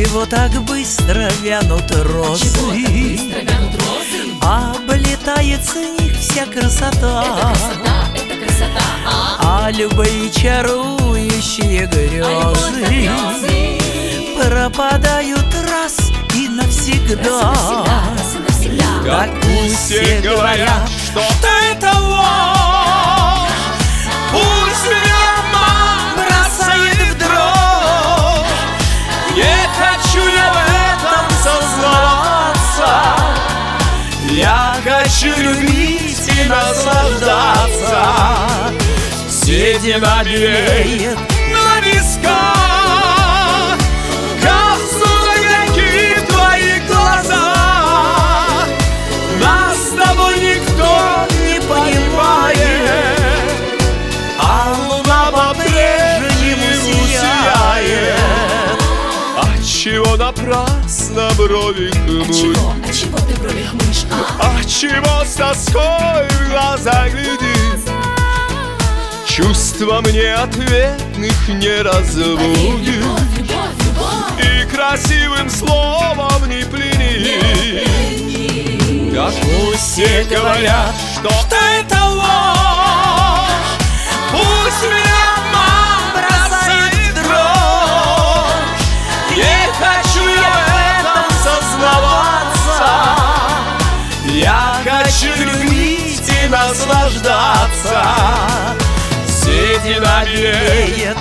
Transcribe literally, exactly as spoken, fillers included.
Отчего так быстро вянут розы? Отчего так быстро вянут розы? Облетает с них вся красота. Это красота, это красота, а? А любые чарующие грезы, а грезы пропадают раз и навсегда. Раз и навсегда, раз и навсегда. Так пусть все говорят, что это ложь. Пусть меня мама бросает в дрожь. Не хочу я в этом сознаваться. Я хочу любить и наслаждаться. Седина белеет на висках, гаснут огоньки в твоих глазах. Нас с тобой никто не понимает, а луна по-прежнему сияет. Отчего напрасно брови хмуришь? Отчего, отчего ты брови хмуришь, а? Отчего с тоской в глаза глядишь? Чувства мне ответных не разводишь, любовь, любовь, любовь. и красивым словом не плени. Как пусть все говорят, что это ложь. Пусть меня мама бросает в дрожь. Не хочу я в этом сознаваться. Я хочу любить и наслаждаться. Седина белеет